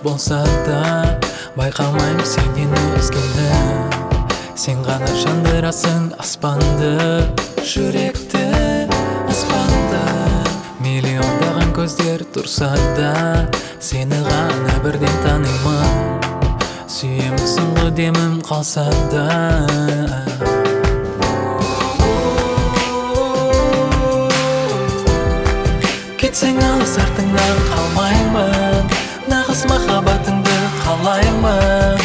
болса да, байқамаймын сенен өзгені. Сен ғана жандырасың аспанды, жүректі, аспанды. Миллиондаған көздер тұрса да, сені ғана бірден танимын. Сүйемісің ғой демім қалса да. Кетсең алыс артыңнан қалмаймын, нағыз махаббатыңды қалаймын.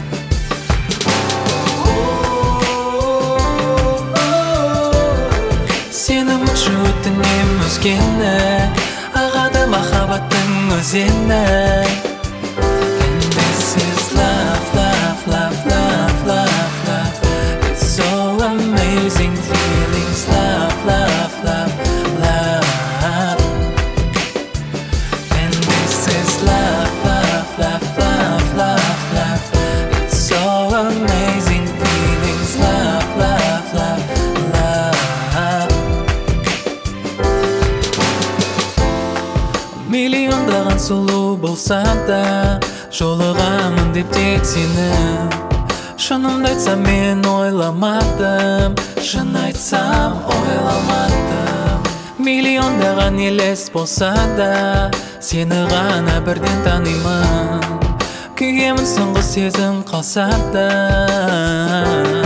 Сені мұнша өтінем өзгені, ағады махаббаттың өзені. And this is love, love, love, love, love, love. It's so amazing feelings, love, love, love, love. And this is love, love, love, love, love, love. It's so amazing feelings, love, love, love, love. Миллиондаған сұлу болса да, жолығамын деп тек сені. Шынымды айтсам мен ойламадым, шын айтсам ойламадым. Миллиондаған елес болса да, сені ғана бірден танимын. Күйемін соңғы сезім қалса да.